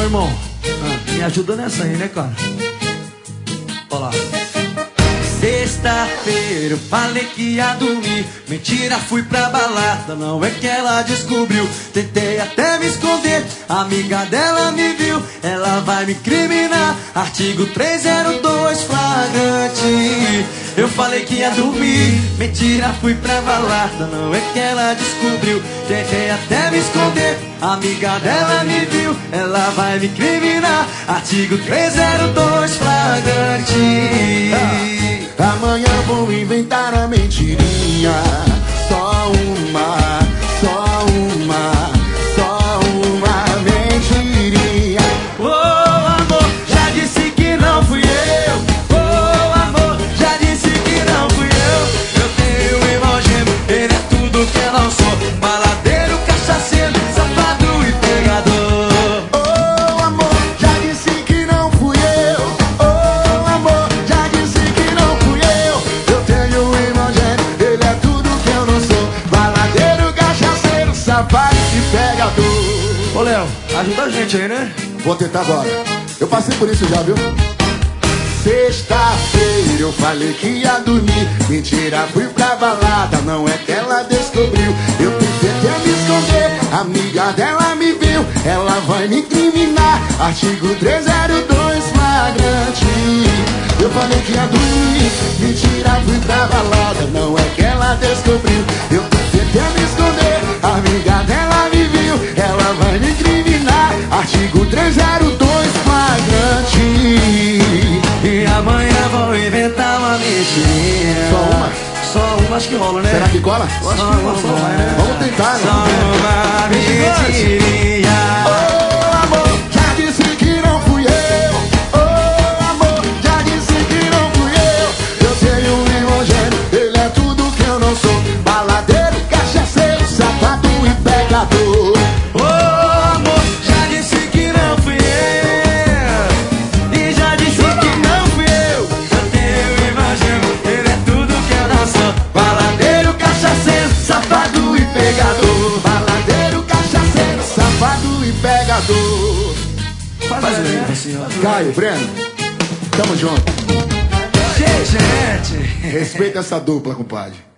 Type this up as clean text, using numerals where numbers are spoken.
irmão, me ajuda nessa aí, né, cara? Olha lá. Sexta-feira eu falei que ia dormir. Mentira, fui pra balada, não é que ela descobriu. Tentei até me esconder, a amiga dela me viu. Ela vai me incriminar, artigo 302 flagrante. Eu falei que ia dormir, mentira, fui pra balada, não é que ela descobriu. Tentei até me esconder, a amiga dela me viu. Ela vai me incriminar, artigo 302 flagrante. Amanhã vou inventar a mentirinha. Só uma mentirinha. Oh, amor, já disse que não fui eu. Oh, amor, já disse que não fui eu. Eu tenho um irmão gêmeo, ele é tudo que eu não sou. Baladeiro, cachaceiro, safado e pegador. Oh, amor, já disse que não fui eu. Oh, amor, já disse que não fui eu. Eu tenho um irmão gêmeo, ele é tudo que eu não sou. Baladeiro, cachaceiro, safado e pegador. Ô, Léo, ajuda a gente aí, né? Vou tentar agora. Eu passei por isso já, viu? Sexta-feira eu falei que ia dormir. Mentira, fui pra balada, não é que ela descobriu. Eu tentei até me esconder, a amiga dela me viu. Ela vai me incriminar, artigo 302 flagrante. Eu falei que ia dormir, mentira, fui pra balada, não é que ela descobriu. Eu tentei até me esconder, a amiga dela me viu. Ela vai me incriminar, artigo 302 flagrante. E amanhã vou inventar uma mentirinha. Só uma? Só uma, acho que rola, né? Será que cola? Só uma, só vai, né? Vamos tentar, né? Só uma mentirinha. Oh, amor, já disse que não fui eu. Oh, amor, já disse que não fui eu. Eu tenho um irmão gêmeo, ele é tudo que eu não sou. Baladeiro, cachaceiro, safado e pegador. Oh, amor, já disse que não fui eu. E já disse que não fui eu. Eu tenho um irmão gêmeo, ele é tudo que eu não sou. Baladeiro, cachaceiro, safado e pegador. Baladeiro, cachaceiro, safado e pegador. Faz aí, assim, ó. Caio, Breno, tamo junto. Gente. Respeita essa dupla, compadre.